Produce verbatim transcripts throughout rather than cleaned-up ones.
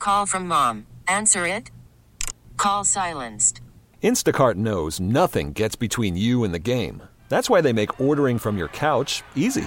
Call from mom. Answer it. Call silenced. Instacart knows nothing gets between you and the game. That's why they make ordering from your couch easy.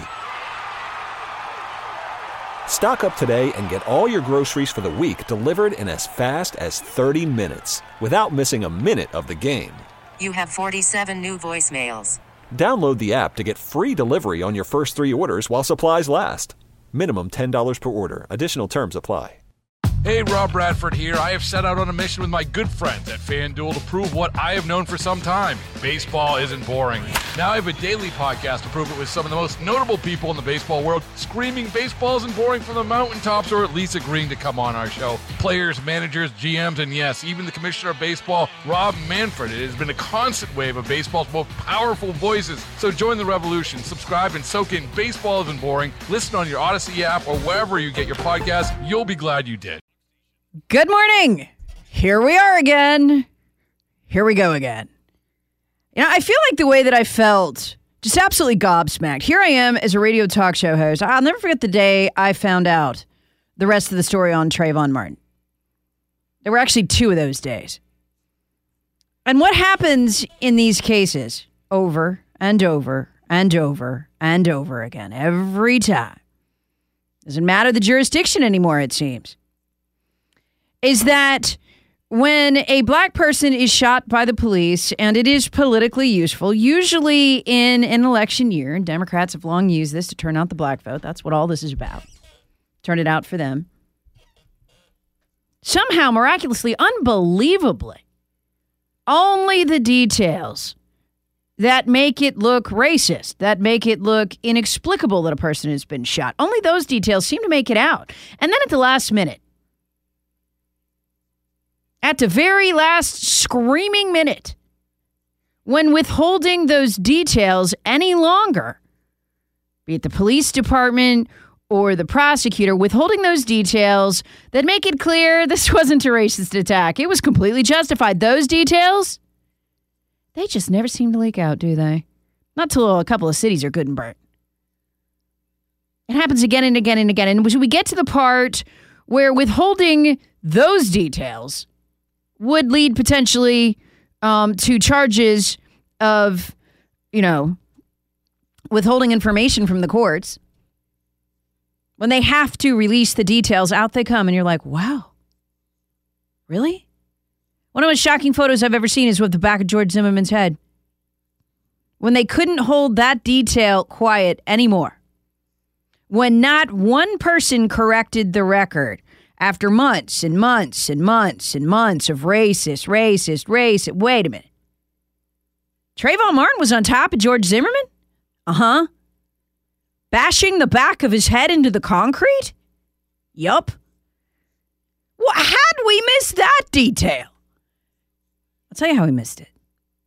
Stock up today and get all your groceries for the week delivered in as fast as thirty minutes without missing a minute of the game. You have forty-seven new voicemails. Download the app to get free delivery on your first three orders while supplies last. Minimum ten dollars per order. Additional terms apply. Hey, Rob Bradford here. I have set out on a mission with my good friends at FanDuel to prove what I have known for some time. Baseball isn't boring. Now I have a daily podcast to prove it with some of the most notable people in the baseball world, screaming baseball isn't boring from the mountaintops, or at least agreeing to come on our show. Players, managers, G Ms, and yes, even the commissioner of baseball, Rob Manfred. It has been a constant wave of baseball's most powerful voices. So join the revolution. Subscribe and soak in Baseball Isn't Boring. Listen on your Odyssey app or wherever you get your podcasts. You'll be glad you did. Good morning. Here we are again. Here we go again. You know, I feel like the way that I felt, just absolutely gobsmacked. Here I am as a radio talk show host. I'll never forget the day I found out the rest of the story on Trayvon Martin. There were actually two of those days. And what happens in these cases over and over and over and over again, every time, doesn't matter the jurisdiction anymore, it seems, is that when a black person is shot by the police and it is politically useful, usually in an election year, and Democrats have long used this to turn out the black vote. That's what all this is about. Turn it out for them. Somehow, miraculously, unbelievably, only the details that make it look racist, that make it look inexplicable that a person has been shot, only those details seem to make it out. And then at the last minute, at the very last screaming minute, when withholding those details any longer, be it the police department or the prosecutor, withholding those details that make it clear this wasn't a racist attack. It was completely justified. Those details, they just never seem to leak out, do they? Not till a couple of cities are good and burnt. It happens again and again and again. And we get to the part where withholding those details would lead potentially um, to charges of, you know, withholding information from the courts. When they have to release the details, out they come, and you're like, wow, really? One of the most shocking photos I've ever seen is with the back of George Zimmerman's head. When they couldn't hold that detail quiet anymore. When not one person corrected the record. After months and months and months and months of racist, racist, racist. Wait a minute. Trayvon Martin was on top of George Zimmerman? Uh-huh. Bashing the back of his head into the concrete? Yup. Well, how'd we miss that detail? I'll tell you how we missed it.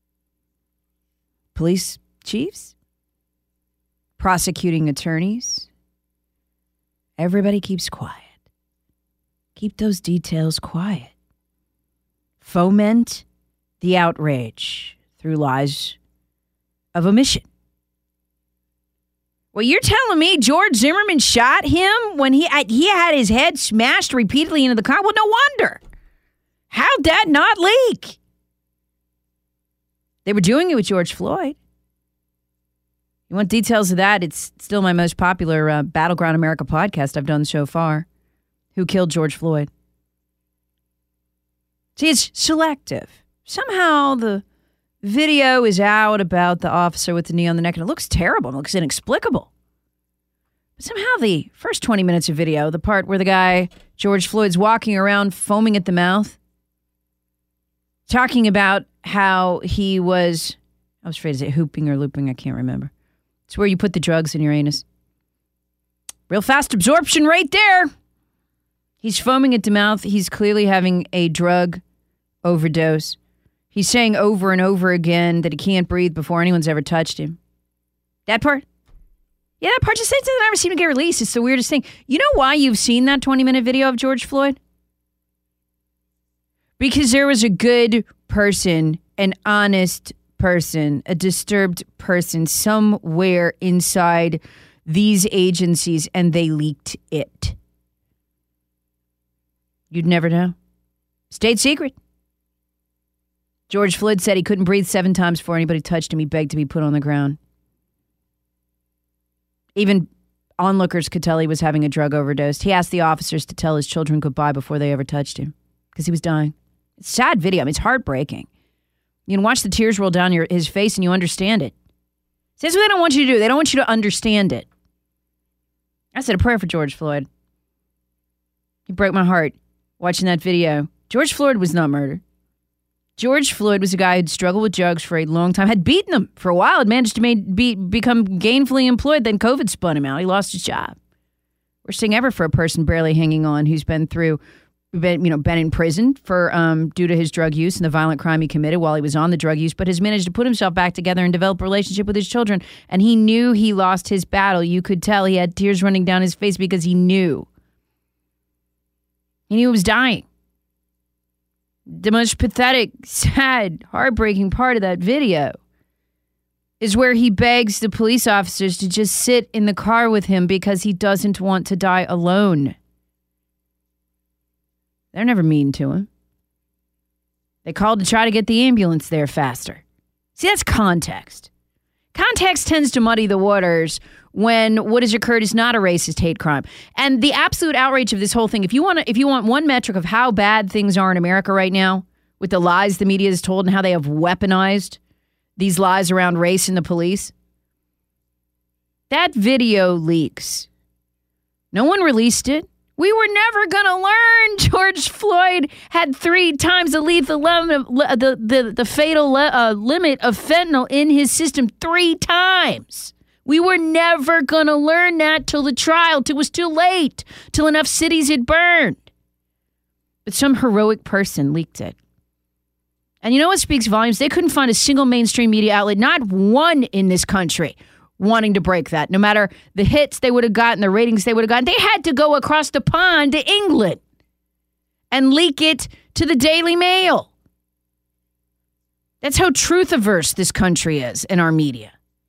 Police chiefs? Prosecuting attorneys? Everybody keeps quiet. Keep those details quiet. Foment the outrage through lies of omission. Well, you're telling me George Zimmerman shot him when he he had his head smashed repeatedly into the car? Well, no wonder. How'd that not leak? They were doing it with George Floyd. You want details of that? It's still my most popular uh, Battleground America podcast I've done so far. Who killed George Floyd? See, it's selective. Somehow the video is out about the officer with the knee on the neck, and it looks terrible. It looks inexplicable. But somehow the first twenty minutes of video, the part where the guy, George Floyd's walking around foaming at the mouth, talking about how he was, I was afraid to say hooping or looping, I can't remember. It's where you put the drugs in your anus. Real fast absorption right there. He's foaming at the mouth. He's clearly having a drug overdose. He's saying over and over again that he can't breathe before anyone's ever touched him. That part? Yeah, that part just doesn't ever seem to get released. It's the weirdest thing. You know why you've seen that twenty-minute video of George Floyd? Because there was a good person, an honest person, a disturbed person somewhere inside these agencies, and they leaked it. You'd never know. State secret. George Floyd said he couldn't breathe seven times before anybody touched him. He begged to be put on the ground. Even onlookers could tell he was having a drug overdose. He asked the officers to tell his children goodbye before they ever touched him because he was dying. It's a sad video. I mean, it's heartbreaking. You can watch the tears roll down your, his face and you understand it. See, that's what they don't want you to do. They don't want you to understand it. I said a prayer for George Floyd. He broke my heart watching that video. George Floyd was not murdered. George Floyd was a guy who'd struggled with drugs for a long time, had beaten them for a while, had managed to made, be, become gainfully employed, then COVID spun him out. He lost his job. Worst thing ever for a person barely hanging on who's been through, been, you know, been in prison for um, due to his drug use and the violent crime he committed while he was on the drug use, but has managed to put himself back together and develop a relationship with his children. And he knew he lost his battle. You could tell he had tears running down his face because he knew. He knew he was dying. The most pathetic, sad, heartbreaking part of that video is where he begs the police officers to just sit in the car with him because he doesn't want to die alone. They're never mean to him. They called to try to get the ambulance there faster. See, that's context. Context tends to muddy the waters when what has occurred is not a racist hate crime. And the absolute outrage of this whole thing, if you want to, if you want one metric of how bad things are in America right now, with the lies the media has told and how they have weaponized these lies around race and the police, that video leaks. No one released it. We were never going to learn George Floyd had three times the lethal limit, the, the, the fatal uh, limit of fentanyl in his system three times. We were never going to learn that till the trial, till it was too late, till enough cities had burned. But some heroic person leaked it. And you know what speaks volumes? They couldn't find a single mainstream media outlet, not one in this country, wanting to break that. No matter the hits they would have gotten, the ratings they would have gotten, they had to go across the pond to England and leak it to the Daily Mail. That's how truth-averse this country is in our media.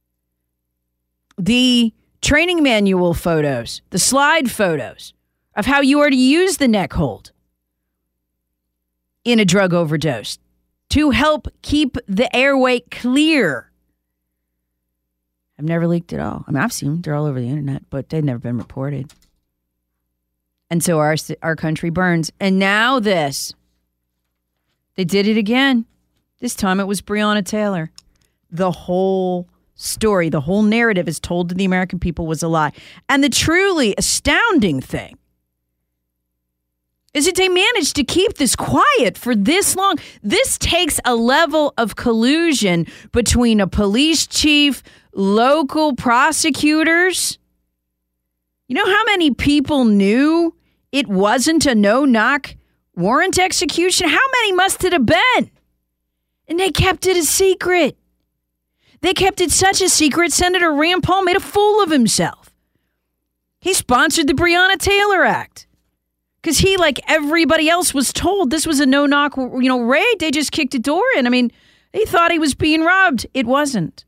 The training manual photos, the slide photos of how you are to use the neck hold in a drug overdose to help keep the airway clear. I've never leaked at all. I mean, I've seen them. They're all over the internet, but they've never been reported. And so our our country burns. And now this. They did it again. This time it was Breonna Taylor. The whole story, the whole narrative is told to the American people was a lie. And the truly astounding thing is that they managed to keep this quiet for this long. This takes a level of collusion between a police chief, local prosecutors. You know how many people knew it wasn't a no-knock warrant execution? How many must it have been? And they kept it a secret. They kept it such a secret, Senator Rand Paul made a fool of himself. He sponsored the Breonna Taylor Act. Because he, like everybody else, was told this was a no-knock, you know, raid. They just kicked a door in. I mean, he thought he was being robbed. It wasn't.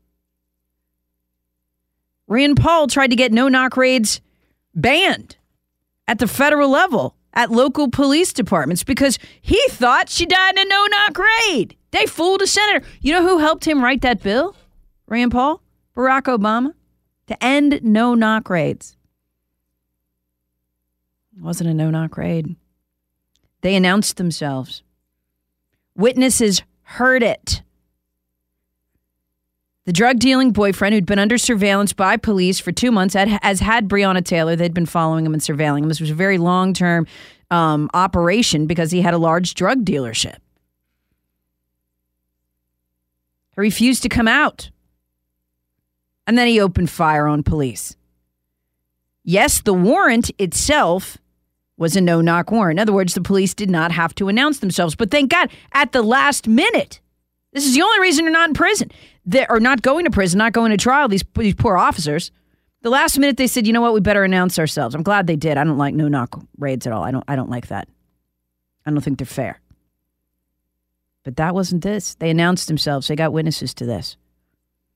Rand Paul tried to get no-knock raids banned at the federal level, at local police departments, because he thought she died in a no-knock raid. They fooled a senator. You know who helped him write that bill? Rand Paul? Barack Obama? To end no-knock raids. It wasn't a no-knock raid. They announced themselves. Witnesses heard it. The drug-dealing boyfriend who'd been under surveillance by police for two months had, has had Breonna Taylor. They'd been following him and surveilling him. This was a very long-term um, operation because he had a large drug dealership. He refused to come out. And then he opened fire on police. Yes, the warrant itself was a no-knock warrant. In other words, the police did not have to announce themselves. But thank God, at the last minute, this is the only reason they're not in prison. They are not going to prison, not going to trial, these, these poor officers. The last minute they said, you know what, we better announce ourselves. I'm glad they did. I don't like no-knock raids at all. I don't I don't like that. I don't think they're fair. But that wasn't this. They announced themselves. They got witnesses to this.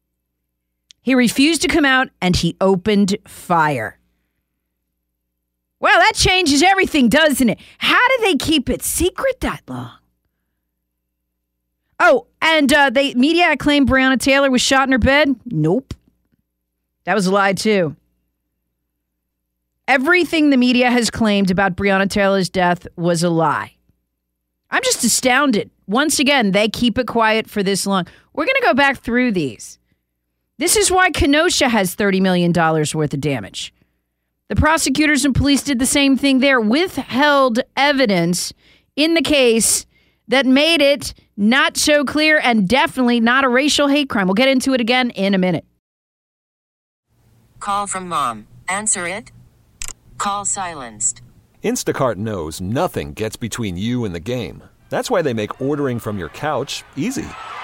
He refused to come out, and he opened fire. Well, that changes everything, doesn't it? How do they keep it secret that long? Oh, and uh, they media claimed Breonna Taylor was shot in her bed. Nope. That was a lie, too. Everything the media has claimed about Breonna Taylor's death was a lie. I'm just astounded. Once again, they keep it quiet for this long. We're going to go back through these. This is why Kenosha has thirty million dollars worth of damage. The prosecutors and police did the same thing there, withheld evidence in the case that made it not so clear and definitely not a racial hate crime. We'll get into it again in a minute. Call from mom. Answer it. Call silenced. Instacart knows nothing gets between you and the game. That's why they make ordering from your couch easy.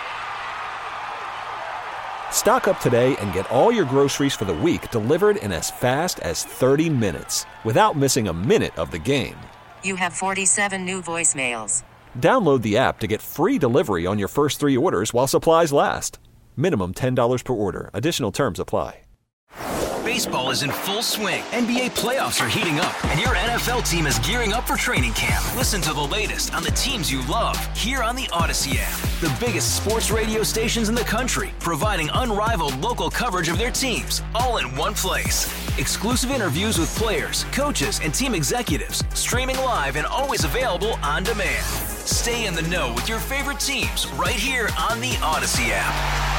Stock up today and get all your groceries for the week delivered in as fast as thirty minutes without missing a minute of the game. You have forty-seven new voicemails. Download the app to get free delivery on your first three orders while supplies last. Minimum ten dollars per order. Additional terms apply. Baseball is in full swing. N B A playoffs are heating up, and your N F L team is gearing up for training camp. Listen to the latest on the teams you love here on the Odyssey app. The biggest sports radio stations in the country, providing unrivaled local coverage of their teams, all in one place. Exclusive interviews with players, coaches, and team executives, streaming live and always available on demand. Stay in the know with your favorite teams right here on the Odyssey app.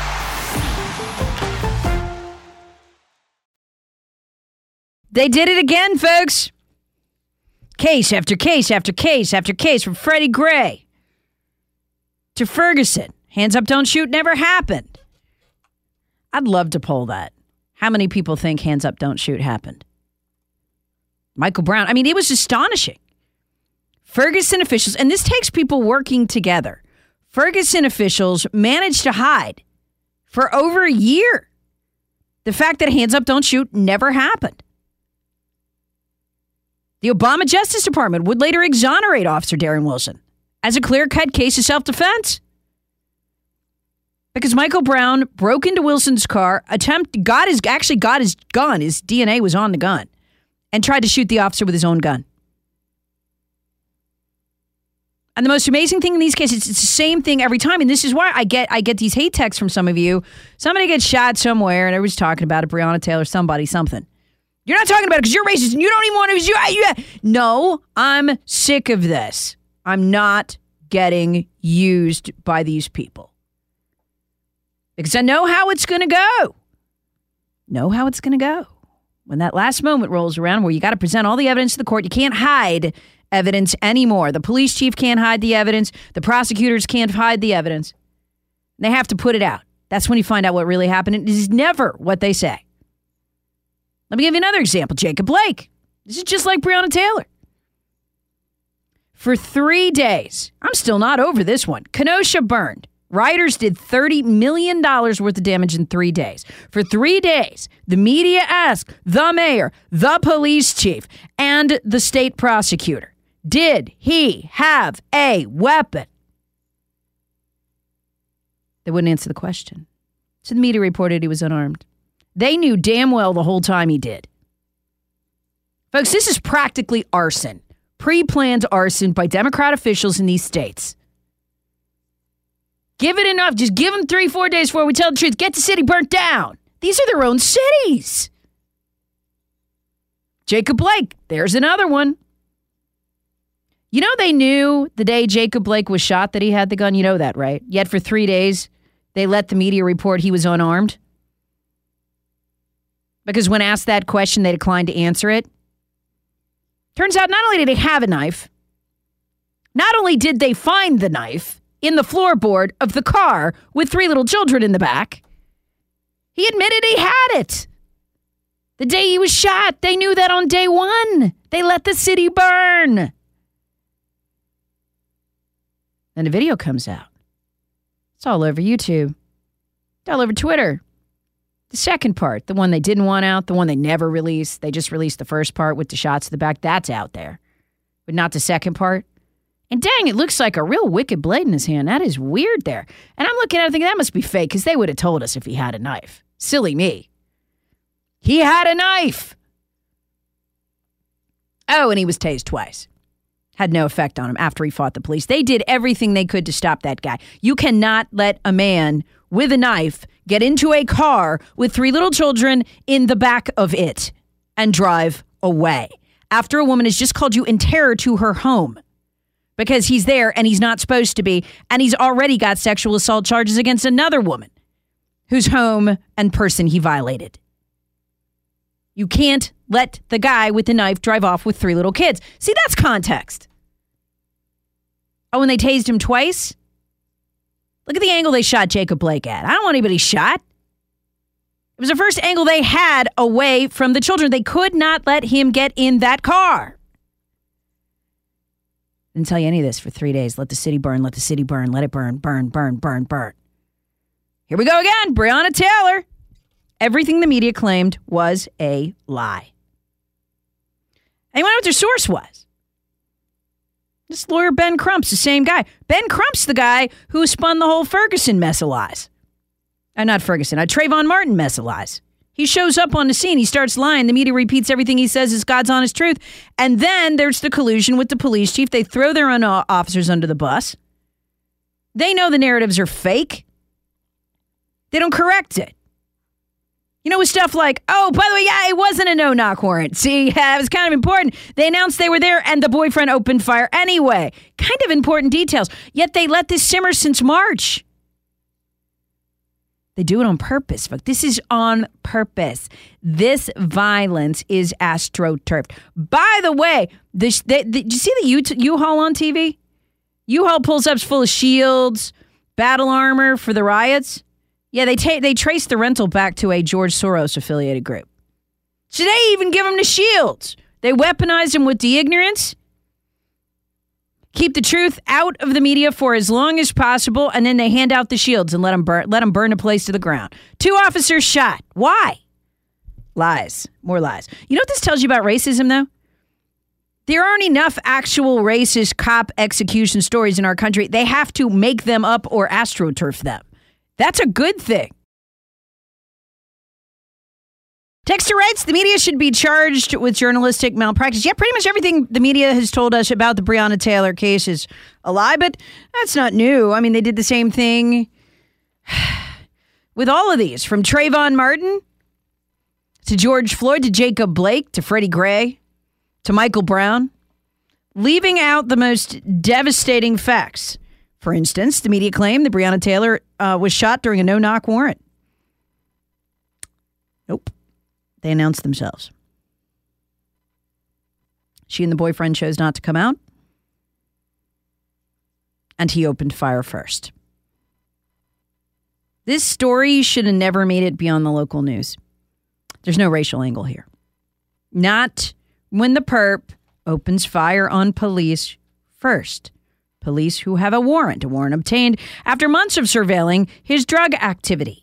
They did it again, folks. Case after case after case after case from Freddie Gray to Ferguson. Hands up, don't shoot never happened. I'd love to poll that. How many people think hands up, don't shoot happened? Michael Brown. I mean, it was astonishing. Ferguson officials, and this takes people working together. Ferguson officials managed to hide for over a year the fact that hands up, don't shoot never happened. The Obama Justice Department would later exonerate Officer Darren Wilson as a clear-cut case of self-defense. Because Michael Brown broke into Wilson's car, attempt, got his, actually got his gun, his D N A was on the gun, and tried to shoot the officer with his own gun. And the most amazing thing in these cases, it's the same thing every time. And this is why I get I get these hate texts from some of you. Somebody gets shot somewhere, and everybody's talking about it, Breonna Taylor, somebody, something. You're not talking about it because you're racist and you don't even want to. You, you, no, I'm sick of this. I'm not getting used by these people. Because I know how it's going to go. Know how it's going to go. When that last moment rolls around where you got to present all the evidence to the court, you can't hide evidence anymore. The police chief can't hide the evidence. The prosecutors can't hide the evidence. They have to put it out. That's when you find out what really happened. It is never what they say. Let me give you another example. Jacob Blake. This is just like Breonna Taylor. For three days, I'm still not over this one. Kenosha burned. Rioters did thirty million dollars worth of damage in three days. For three days, the media asked the mayor, the police chief, and the state prosecutor, did he have a weapon? They wouldn't answer the question. So the media reported he was unarmed. They knew damn well the whole time he did. Folks, this is practically arson. Pre-planned arson by Democrat officials in these states. Give it enough. Just give them three, four days before we tell the truth. Get the city burnt down. These are their own cities. Jacob Blake, there's another one. You know they knew the day Jacob Blake was shot that he had the gun? You know that, right? Yet for three days, they let the media report he was unarmed. Because when asked that question, they declined to answer it. Turns out not only did he have a knife, not only did they find the knife in the floorboard of the car with three little children in the back, he admitted he had it. The day he was shot, they knew that on day one. They let the city burn. Then a video comes out. It's all over YouTube. It's all over Twitter. The second part, the one they didn't want out, the one they never released, they just released the first part with the shots to the back, that's out there. But not the second part. And dang, it looks like a real wicked blade in his hand. That is weird there. And I'm looking at it thinking that must be fake because they would have told us if he had a knife. Silly me. He had a knife. Oh, and he was tased twice. Had no effect on him after he fought the police. They did everything they could to stop that guy. You cannot let a man with a knife get into a car with three little children in the back of it and drive away after a woman has just called you in terror to her home because he's there and he's not supposed to be, and he's already got sexual assault charges against another woman whose home and person he violated. You can't let the guy with the knife drive off with three little kids. See, that's context. Oh, and they tased him twice? Look at the angle they shot Jacob Blake at. I don't want anybody shot. It was the first angle they had away from the children. They could not let him get in that car. Didn't tell you any of this for three days. Let the city burn, let the city burn, let it burn, burn, burn, burn, burn. Here we go again. Breonna Taylor. Everything the media claimed was a lie. And you want to know what their source was? This lawyer, Ben Crump's the same guy. Ben Crump's the guy who spun the whole Ferguson mess of lies. Uh, not Ferguson, uh, Trayvon Martin mess of lies. He shows up on the scene. He starts lying. The media repeats everything he says is God's honest truth. And then there's the collusion with the police chief. They throw their own officers under the bus. They know the narratives are fake. They don't correct it. You know, with stuff like, oh, by the way, yeah, it wasn't a no-knock warrant. See, yeah, it was kind of important. They announced they were there and the boyfriend opened fire anyway. Kind of important details. Yet they let this simmer since March. They do it on purpose, folks. This is on purpose. This violence is astroturfed. By the way, this, they, they, did you see the U- U-Haul on T V? U-Haul pulls up full of shields, battle armor for the riots. Yeah, they ta- they traced the rental back to a George Soros-affiliated group. So they even give them the shields. They weaponize them with the ignorance, keep the truth out of the media for as long as possible, and then they hand out the shields and let them burn, let them burn a place to the ground. Two officers shot. Why? Lies. More lies. You know what this tells you about racism, though? There aren't enough actual racist cop execution stories in our country. They have to make them up or astroturf them. That's a good thing. Texter writes, the media should be charged with journalistic malpractice. Yeah, pretty much everything the media has told us about the Breonna Taylor case is a lie, but that's not new. I mean, they did the same thing with all of these, from Trayvon Martin to George Floyd to Jacob Blake to Freddie Gray to Michael Brown, leaving out the most devastating facts. For instance, the media claimed that Breonna Taylor uh, was shot during a no-knock warrant. Nope. They announced themselves. She and the boyfriend chose not to come out, and he opened fire first. This story should have never made it beyond the local news. There's no racial angle here. Not when the perp opens fire on police first. Police who have a warrant, a warrant obtained after months of surveilling his drug activity.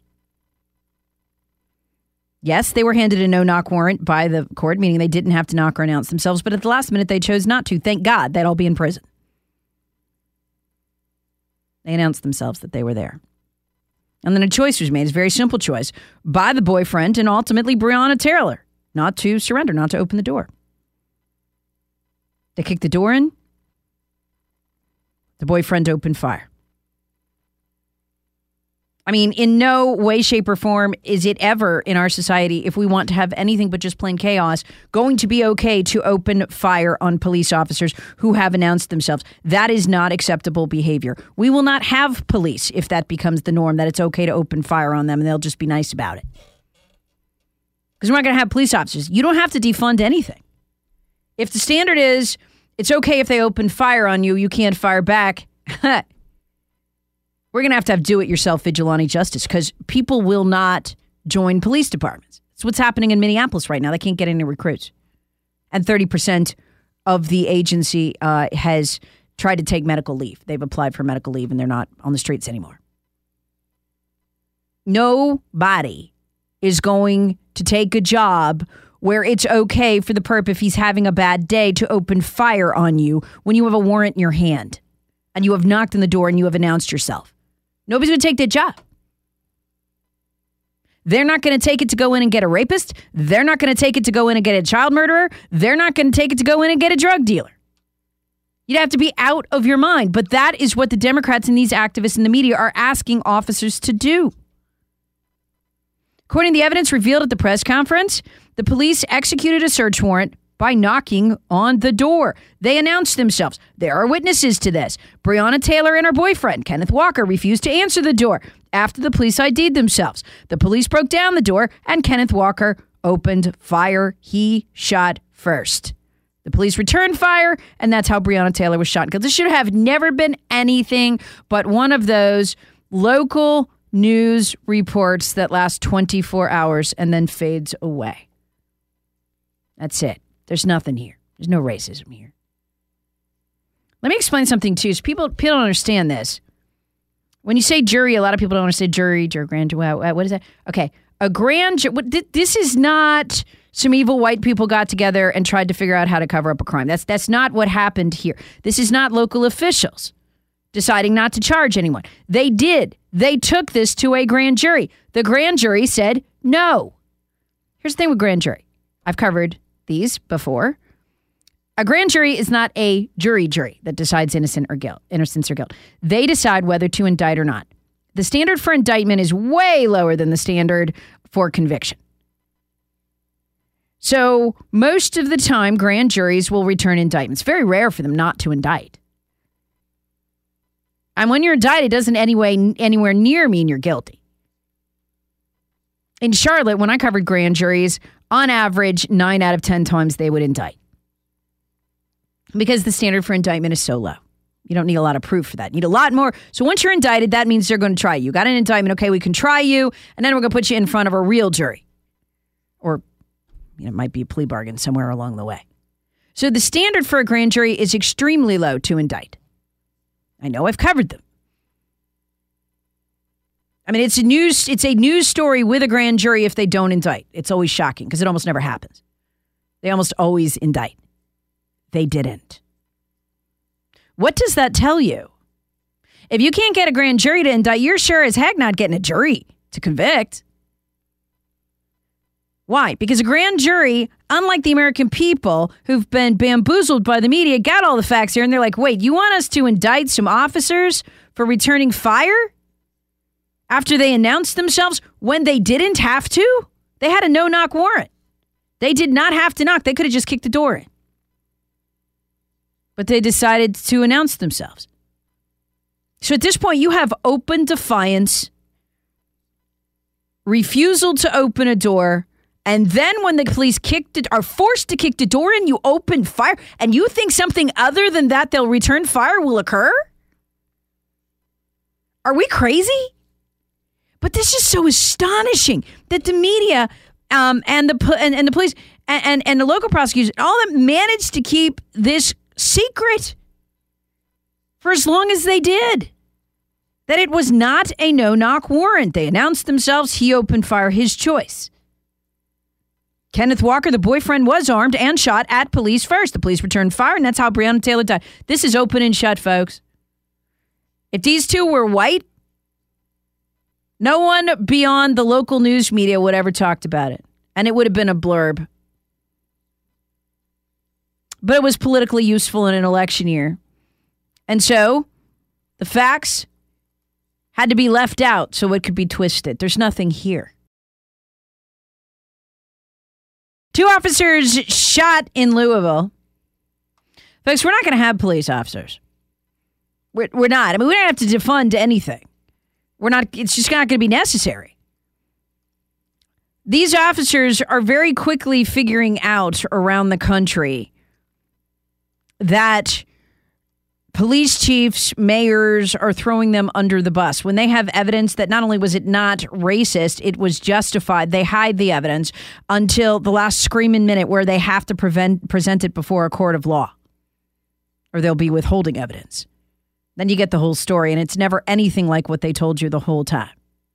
Yes, they were handed a no-knock warrant by the court, meaning they didn't have to knock or announce themselves, but at the last minute they chose not to. Thank God, they'd all be in prison. They announced themselves that they were there. And then a choice was made, it's a very simple choice, by the boyfriend and ultimately Breonna Taylor, not to surrender, not to open the door. They kicked the door in. The boyfriend opened fire. I mean, in no way, shape, or form is it ever in our society, if we want to have anything but just plain chaos, going to be okay to open fire on police officers who have announced themselves. That is not acceptable behavior. We will not have police if that becomes the norm, that it's okay to open fire on them and they'll just be nice about it. Because we're not going to have police officers. You don't have to defund anything. If the standard is it's okay if they open fire on you, you can't fire back, we're going to have to have do-it-yourself vigilante justice because people will not join police departments. That's what's happening in Minneapolis right now. They can't get any recruits. And thirty percent of the agency uh, has tried to take medical leave. They've applied for medical leave and they're not on the streets anymore. Nobody is going to take a job where it's okay for the perp, if he's having a bad day, to open fire on you when you have a warrant in your hand and you have knocked on the door and you have announced yourself. Nobody's going to take that job. They're not going to take it to go in and get a rapist. They're not going to take it to go in and get a child murderer. They're not going to take it to go in and get a drug dealer. You'd have to be out of your mind. But that is what the Democrats and these activists in the media are asking officers to do. According to the evidence revealed at the press conference, the police executed a search warrant by knocking on the door. They announced themselves. There are witnesses to this. Breonna Taylor and her boyfriend, Kenneth Walker, refused to answer the door after the police I D'd themselves. The police broke down the door and Kenneth Walker opened fire. He shot first. The police returned fire, and that's how Breonna Taylor was shot. Because this should have never been anything but one of those local news reports that last twenty-four hours and then fades away. That's it. There's nothing here. There's no racism here. Let me explain something to you. So people, people don't understand this. When you say jury, a lot of people don't understand jury, jury, grand jury. What is that? Okay. A grand jury. This is not some evil white people got together and tried to figure out how to cover up a crime. That's that's not what happened here. This is not local officials deciding not to charge anyone. They did. They took this to a grand jury. The grand jury said no. Here's the thing with grand jury. I've covered these before. A grand jury is not a jury jury that decides innocent or guilt, innocence or guilt. They decide whether to indict or not. The standard for indictment is way lower than the standard for conviction. So most of the time, grand juries will return indictments. Very rare for them not to indict. And when you're indicted, it doesn't anyway, anywhere near mean you're guilty. In Charlotte, when I covered grand juries, on average, nine out of ten times they would indict. Because the standard for indictment is so low. You don't need a lot of proof for that. You need a lot more. So once you're indicted, that means they're going to try you. You got an indictment, okay, we can try you, and then we're going to put you in front of a real jury. Or you know, it might be a plea bargain somewhere along the way. So the standard for a grand jury is extremely low to indict. I know I've covered them. I mean, it's a news it's a news story with a grand jury if they don't indict. It's always shocking because it almost never happens. They almost always indict. They didn't. What does that tell you? If you can't get a grand jury to indict, you're sure as heck not getting a jury to convict. Why? Because a grand jury, unlike the American people who've been bamboozled by the media, got all the facts here, and they're like, wait, you want us to indict some officers for returning fire? After they announced themselves when they didn't have to? They had a no-knock warrant. They did not have to knock. They could have just kicked the door in. But they decided to announce themselves. So at this point, you have open defiance, refusal to open a door, and then when the police kicked it, are forced to kick the door in, you open fire, and you think something other than that they'll return fire will occur? Are we crazy? But this is so astonishing that the media um, and the and, and the police and, and, and the local prosecutors, all of them managed to keep this secret for as long as they did. That it was not a no-knock warrant. They announced themselves. He opened fire, his choice. Kenneth Walker, the boyfriend, was armed and shot at police first. The police returned fire, and that's how Breonna Taylor died. This is open and shut, folks. If these two were white, no one beyond the local news media would ever talked about it. And it would have been a blurb. But it was politically useful in an election year. And so the facts had to be left out so it could be twisted. There's nothing here. Two officers shot in Louisville. Folks, we're not going to have police officers. We're, we're not. I mean, we don't have to defund anything. We're not, it's just not going to be necessary. These officers are very quickly figuring out around the country that police chiefs, mayors are throwing them under the bus. When they have evidence that not only was it not racist, it was justified, they hide the evidence until the last screaming minute where they have to prevent, present it before a court of law. Or they'll be withholding evidence. Then you get the whole story, and it's never anything like what they told you the whole time.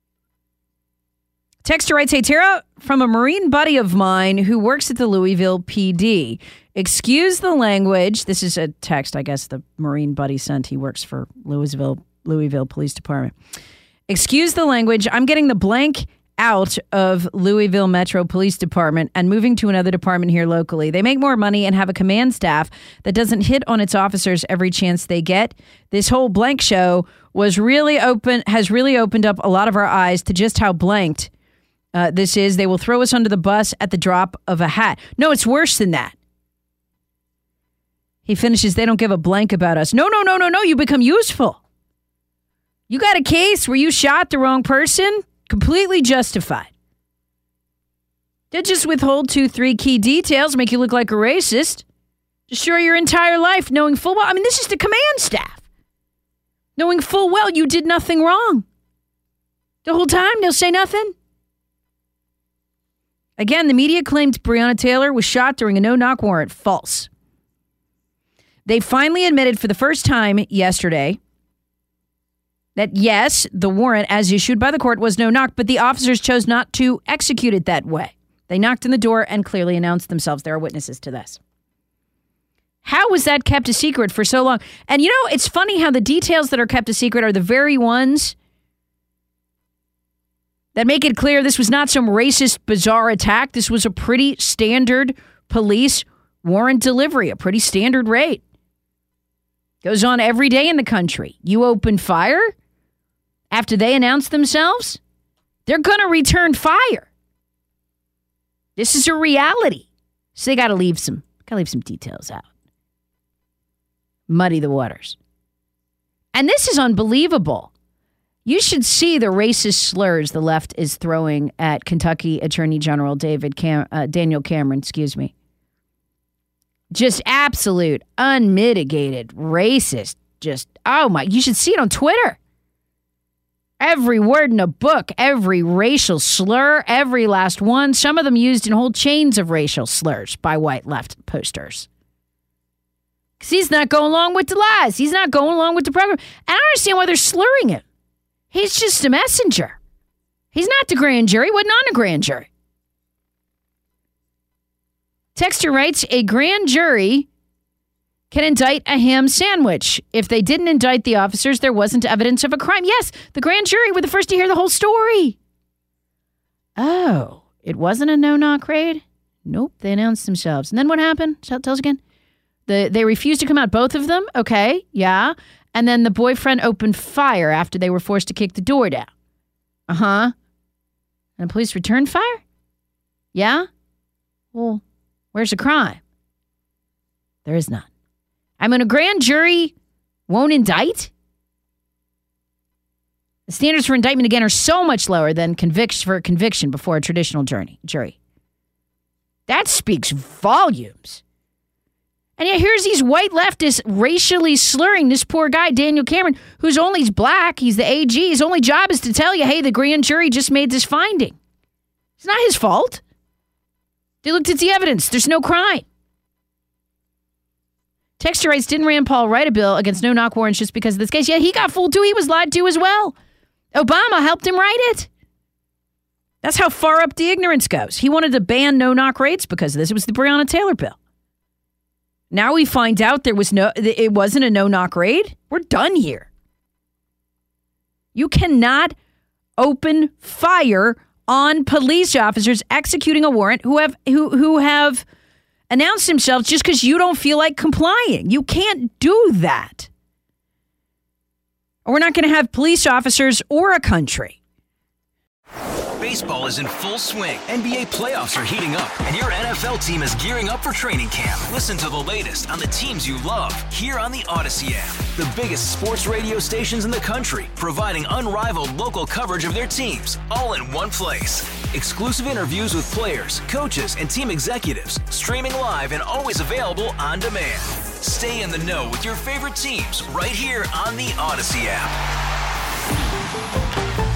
Texter writes, hey, Tara, from a Marine buddy of mine who works at the Louisville P D. Excuse the language. This is a text, I guess, the Marine buddy sent. He works for Louisville, Louisville Police Department. Excuse the language. I'm getting the blank out of Louisville Metro Police Department and moving to another department here locally. They make more money and have a command staff that doesn't hit on its officers every chance they get. This whole blank show was really open, has really opened up a lot of our eyes to just how blanked uh, this is. They will throw us under the bus at the drop of a hat. No, it's worse than that. He finishes, they don't give a blank about us. No, no, no, no, no. You become useful. You got a case where you shot the wrong person? Completely justified. They'll just withhold two, three key details, make you look like a racist. Destroy your entire life knowing full well. I mean, this is the command staff. Knowing full well you did nothing wrong. The whole time they'll say nothing. Again, the media claimed Breonna Taylor was shot during a no-knock warrant. False. They finally admitted for the first time yesterday that, yes, the warrant as issued by the court was no knock, but the officers chose not to execute it that way. They knocked on the door and clearly announced themselves. There are witnesses to this. How was that kept a secret for so long? And you know, it's funny how the details that are kept a secret are the very ones that make it clear this was not some racist, bizarre attack. This was a pretty standard police warrant delivery, a pretty standard rate. Goes on every day in the country. You open fire after they announce themselves, they're going to return fire. This is a reality. So they got to leave some, got to leave some details out. Muddy the waters. And this is unbelievable. You should see the racist slurs the left is throwing at Kentucky Attorney General David Cam- uh, Daniel Cameron, excuse me. Just absolute, unmitigated, racist. Just, oh my, you should see it on Twitter. Every word in a book, every racial slur, every last one. Some of them used in whole chains of racial slurs by white left posters. Because he's not going along with the lies. He's not going along with the program. And I don't understand why they're slurring him. He's just a messenger. He's not the grand jury. Wasn't on a grand jury. Texter writes, a grand jury can indict a ham sandwich. If they didn't indict the officers, there wasn't evidence of a crime. Yes, the grand jury were the first to hear the whole story. Oh, it wasn't a no-knock raid? Nope, they announced themselves. And then what happened? Tell, tell us again. The, they refused to come out, both of them? Okay, yeah. And then the boyfriend opened fire after they were forced to kick the door down. Uh-huh. And the police returned fire? Yeah? Well, where's the crime? There is none. I mean, a grand jury won't indict? The standards for indictment, again, are so much lower than conviction for a conviction before a traditional jury. jury. That speaks volumes. And yet here's these white leftists racially slurring this poor guy, Daniel Cameron, who's only black. He's the A G. His only job is to tell you, hey, the grand jury just made this finding. It's not his fault. They looked at the evidence. There's no crime. Texter writes, didn't Rand Paul write a bill against no-knock warrants just because of this case? Yeah, he got fooled too. He was lied to as well. Obama helped him write it. That's how far up the ignorance goes. He wanted to ban no-knock raids because of this. It was the Breonna Taylor bill. Now we find out there was no, it wasn't a no-knock raid. We're done here. You cannot open fire on police officers executing a warrant who have who who have announced themselves just because you don't feel like complying. You can't do that. Or we're not going to have police officers or a country. Baseball is in full swing. N B A playoffs are heating up, and your N F L team is gearing up for training camp. Listen to the latest on the teams you love here on the Odyssey app. The biggest sports radio stations in the country, providing unrivaled local coverage of their teams, all in one place. Exclusive interviews with players, coaches, and team executives, streaming live and always available on demand. Stay in the know with your favorite teams right here on the Odyssey app.